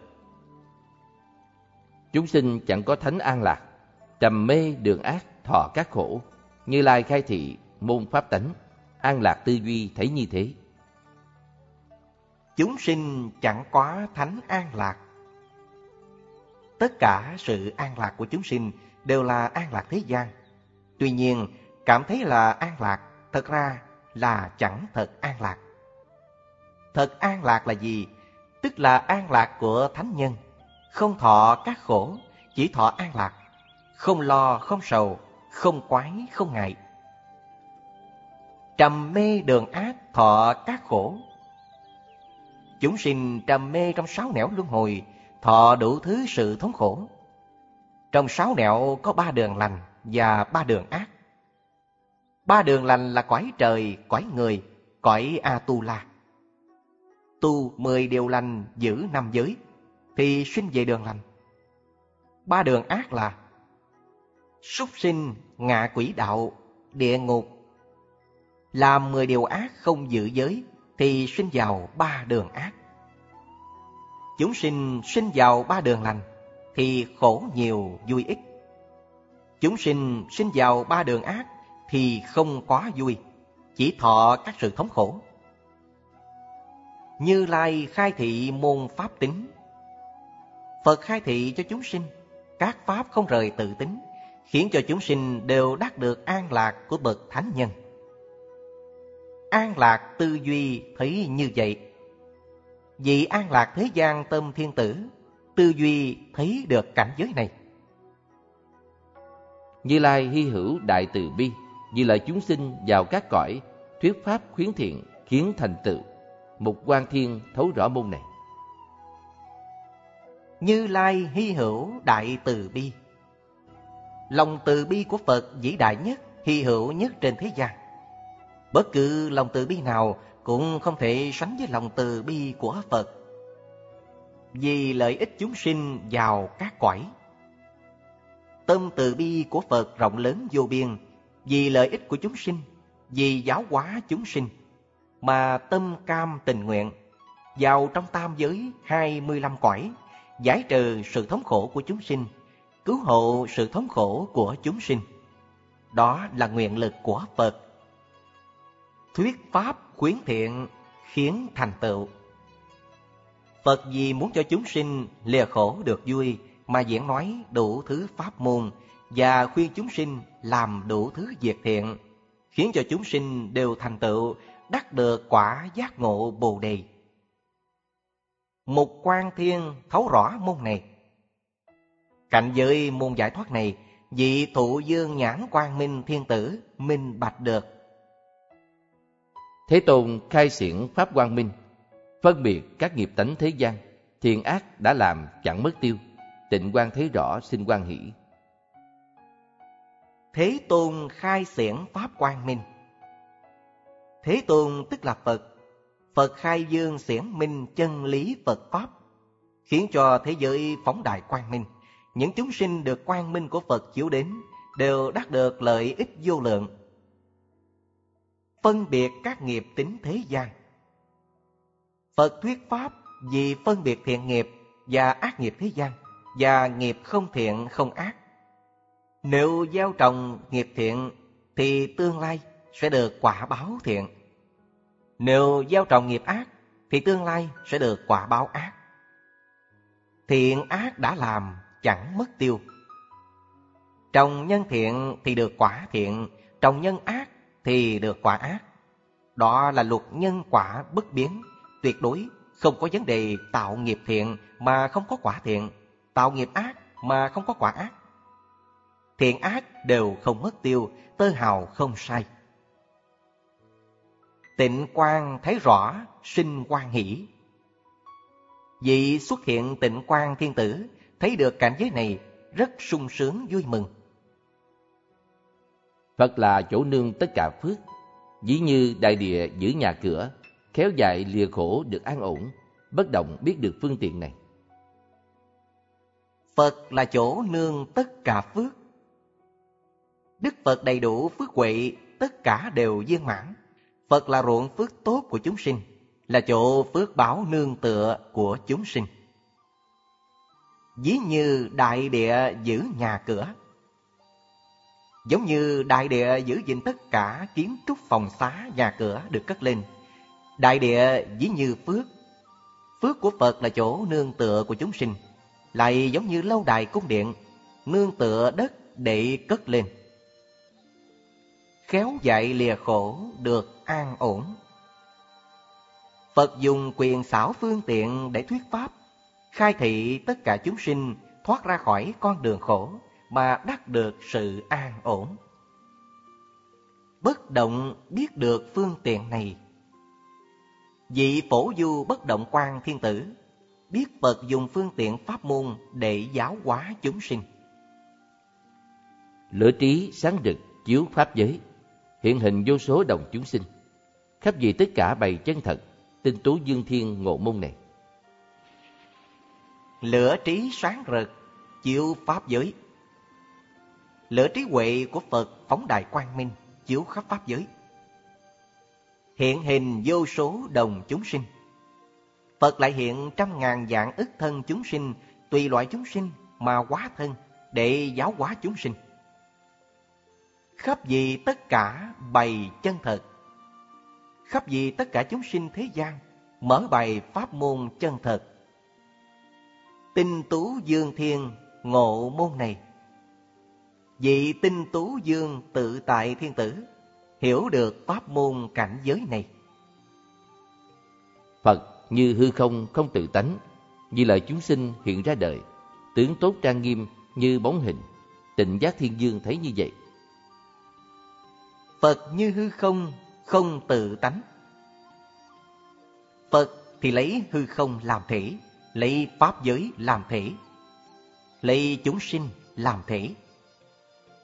Chúng sinh chẳng có thánh an lạc, trầm mê đường ác thọ các khổ. Như Lai khai thị môn pháp tánh, an lạc tư duy thấy như thế. Chúng sinh chẳng có thánh an lạc. Tất cả sự an lạc của chúng sinh đều là an lạc thế gian. Tuy nhiên, cảm thấy là an lạc, thật ra là chẳng thật an lạc. Thật an lạc là gì? Tức là an lạc của thánh nhân, không thọ các khổ, chỉ thọ an lạc, không lo, không sầu, không quái, không ngại. Trầm mê đường ác thọ các khổ. Chúng sinh trầm mê trong sáu nẻo luân hồi, thọ đủ thứ sự thống khổ. Trong sáu nẻo có ba đường lành và ba đường ác. Ba đường lành là cõi trời, cõi người, cõi A-tu-la. Tu 10 điều lành, giữ 5 giới, thì sinh về đường lành. Ba đường ác là súc sinh, ngạ quỷ đạo, địa ngục. Làm 10 điều ác không giữ giới, thì sinh vào ba đường ác. Chúng sinh sinh vào ba đường lành, thì khổ nhiều vui ít. Chúng sinh sinh vào ba đường ác, thì không quá vui, chỉ thọ các sự thống khổ. Như Lai khai thị môn pháp tính. Phật khai thị cho chúng sinh các pháp không rời tự tính, khiến cho chúng sinh đều đắc được an lạc của bậc thánh nhân. An lạc tư duy thấy như vậy. Vì an lạc thế gian tâm Thiên Tử, tư duy thấy được cảnh giới này. Như Lai hy hữu đại từ bi, vì lợi chúng sinh vào các cõi, thuyết pháp khuyến thiện khiến thành tựu. Mục Quang Thiên thấu rõ môn này. Như Lai hy hữu đại từ bi. Lòng từ bi của Phật vĩ đại nhất, hy hữu nhất trên thế gian. Bất cứ lòng từ bi nào cũng không thể sánh với lòng từ bi của Phật. Vì lợi ích chúng sinh vào các cõi, tâm từ bi của Phật rộng lớn vô biên. Vì lợi ích của chúng sinh, vì giáo hóa chúng sinh, mà tâm cam tình nguyện vào trong tam giới 25 cõi, giải trừ sự thống khổ của chúng sinh, cứu hộ sự thống khổ của chúng sinh. Đó là nguyện lực của Phật. Thuyết pháp khuyến thiện khiến thành tựu. Phật vì muốn cho chúng sinh lìa khổ được vui mà diễn nói đủ thứ pháp môn và khuyên chúng sinh làm đủ thứ việc thiện, khiến cho chúng sinh đều thành tựu đắc được quả giác ngộ Bồ Đề. Mục Quang Thiên thấu rõ môn này. Cạnh giới môn giải thoát này, vị Thụ Dương Nhãn Quang Minh Thiên Tử minh bạch được. Thế Tôn khai xiển pháp quang minh, phân biệt các nghiệp tánh thế gian, thiện ác đã làm chẳng mất tiêu, tịnh quang thấy rõ sinh hoan hỷ. Thế Tôn khai xiển pháp quang minh. Thế Tôn tức là Phật. Phật khai dương xiển minh chân lý Phật pháp, khiến cho thế giới phóng đại quang minh. Những chúng sinh được quang minh của Phật chiếu đến đều đắc được lợi ích vô lượng. Phân biệt các nghiệp tính thế gian. Phật thuyết pháp vì phân biệt thiện nghiệp và ác nghiệp thế gian, và nghiệp không thiện không ác. Nếu gieo trồng nghiệp thiện thì tương lai sẽ được quả báo thiện. Nếu gieo trồng nghiệp ác thì tương lai sẽ được quả báo ác. Thiện ác đã làm chẳng mất tiêu. Trồng nhân thiện thì được quả thiện, trồng nhân ác thì được quả ác. Đó là luật nhân quả bất biến, tuyệt đối không có vấn đề tạo nghiệp thiện mà không có quả thiện, tạo nghiệp ác mà không có quả ác. Thiện ác đều không mất tiêu, tơ hào không sai. Tịnh quang thấy rõ, sinh hoan hỷ. Vị xuất hiện tịnh quang thiên tử thấy được cảnh giới này rất sung sướng vui mừng. Phật là chỗ nương tất cả phước, ví như đại địa giữ nhà cửa, khéo dạy lìa khổ được an ổn, bất động biết được phương tiện này. Phật là chỗ nương tất cả phước. Đức Phật đầy đủ phước huệ, tất cả đều viên mãn. Phật là ruộng phước tốt của chúng sinh, là chỗ phước báo nương tựa của chúng sinh. Ví như đại địa giữ nhà cửa, giống như đại địa giữ gìn tất cả kiến trúc phòng xá nhà cửa được cất lên. Đại địa ví như phước. Phước của Phật là chỗ nương tựa của chúng sinh, lại giống như lâu đài cung điện, nương tựa đất để cất lên. Khéo dạy lìa khổ được an ổn. Phật dùng quyền xảo phương tiện để thuyết pháp, khai thị tất cả chúng sinh thoát ra khỏi con đường khổ mà đắc được sự an ổn. Bất động biết được phương tiện này. Vị Phổ Du bất động quang thiên tử biết Phật dùng phương tiện pháp môn để giáo hóa chúng sinh. Lửa trí sáng rực chiếu pháp giới, hiện hình vô số đồng chúng sinh, khắp vì tất cả bày chân thật, tinh tú dương thiên ngộ môn này. Lửa trí sáng rực chiếu pháp giới. Lửa trí huệ của Phật phóng đại quang minh chiếu khắp pháp giới, hiện hình vô số đồng chúng sinh. Phật lại hiện trăm ngàn vạn ức thân chúng sinh, tùy loại chúng sinh mà hóa thân để giáo hóa chúng sinh. Khắp vì tất cả bày chân thật, khắp vì tất cả chúng sinh thế gian mở bày pháp môn chân thật. Tinh tú dương thiên ngộ môn này. Vị tinh tú dương tự tại thiên tử hiểu được pháp môn cảnh giới này. Phật như hư không không tự tánh, vì lời chúng sinh hiện ra đời, tướng tốt trang nghiêm như bóng hình. Tịnh giác thiên dương thấy như vậy. Phật như hư không không tự tánh. Phật thì lấy hư không làm thể, lấy pháp giới làm thể, lấy chúng sinh làm thể.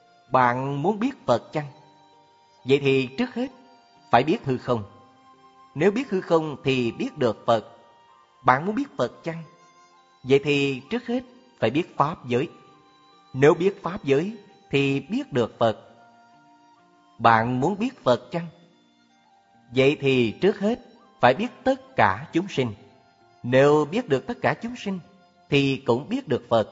Bạn muốn biết Phật chăng? Vậy thì trước hết phải biết hư không. Nếu biết hư không thì biết được Phật. Bạn muốn biết Phật chăng? Vậy thì trước hết phải biết Pháp giới. Nếu biết Pháp giới thì biết được Phật. Bạn muốn biết Phật chăng? Vậy thì trước hết phải biết tất cả chúng sinh. Nếu biết được tất cả chúng sinh thì cũng biết được Phật.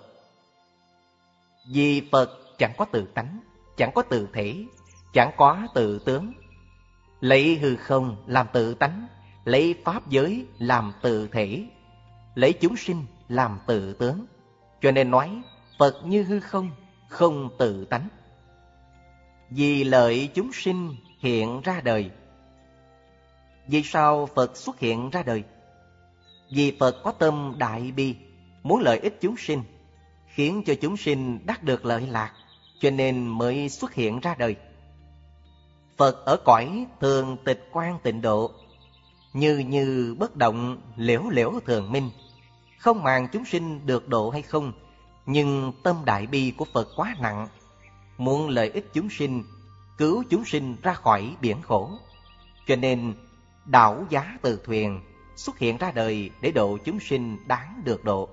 Vì Phật chẳng có tự tánh, chẳng có tự thể, chẳng có tự tướng. Lấy hư không làm tự tánh, lấy Pháp giới làm tự thể, lấy chúng sinh làm tự tướng. Cho nên nói Phật như hư không, không tự tánh. Vì lợi chúng sinh hiện ra đời. Vì sao Phật xuất hiện ra đời? Vì Phật có tâm đại bi, muốn lợi ích chúng sinh, khiến cho chúng sinh đắc được lợi lạc, cho nên mới xuất hiện ra đời. Phật ở cõi thường tịch quan tịnh độ, như bất động, liễu liễu thường minh, không màng chúng sinh được độ hay không, nhưng tâm đại bi của Phật quá nặng, muốn lợi ích chúng sinh, cứu chúng sinh ra khỏi biển khổ, cho nên đảo giá từ thuyền, xuất hiện ra đời để độ chúng sinh đáng được độ.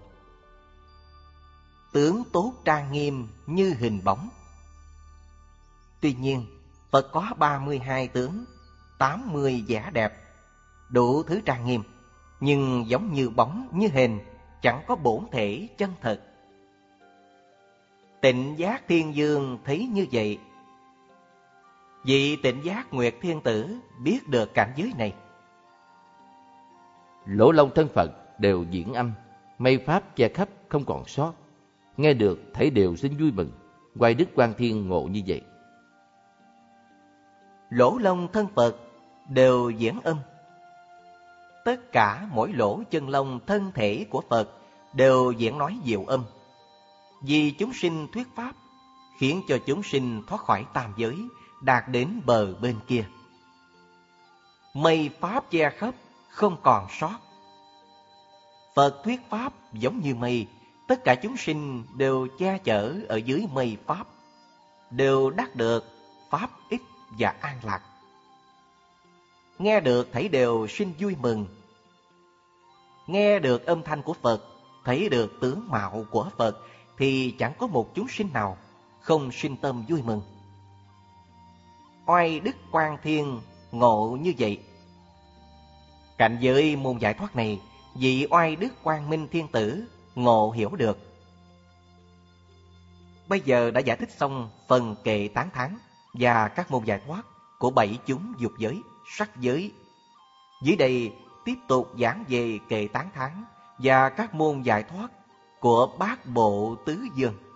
Tướng tốt trang nghiêm như hình bóng. Tuy nhiên, Phật có 32 tướng, 80 vẻ đẹp, đủ thứ trang nghiêm, nhưng giống như bóng như hình, chẳng có bổn thể chân thật. Tịnh Giác Thiên Dương thấy như vậy. Vị Tịnh Giác Nguyệt Thiên Tử biết được cảnh giới này. Lỗ Long thân Phật đều diễn âm, mây pháp che khắp không còn sót. Nghe được thấy đều xin vui mừng. Hoài Đức Quan Thiên ngộ như vậy. Lỗ Long thân Phật đều diễn âm. Tất cả mỗi lỗ chân lông thân thể của Phật đều diễn nói diệu âm. Vì chúng sinh thuyết pháp, khiến cho chúng sinh thoát khỏi tam giới, đạt đến bờ bên kia. Mây pháp che khắp, không còn sót. Phật thuyết pháp giống như mây, tất cả chúng sinh đều che chở ở dưới mây pháp, đều đắc được pháp ích và an lạc. Nghe được thấy đều sinh vui mừng. Nghe được âm thanh của Phật, thấy được tướng mạo của Phật, thì chẳng có một chúng sinh nào không sinh tâm vui mừng. Oai Đức Quan Thiên ngộ như vậy. Cảnh giới môn giải thoát này, vị Oai Đức Quang Minh Thiên Tử ngộ hiểu được. Bây giờ đã giải thích xong phần kệ tán thán và các môn giải thoát của 7 chúng dục giới, sắc giới. Dưới đây tiếp tục giảng về kệ tán thán và các môn giải thoát của Bát Bộ Tứ Dương.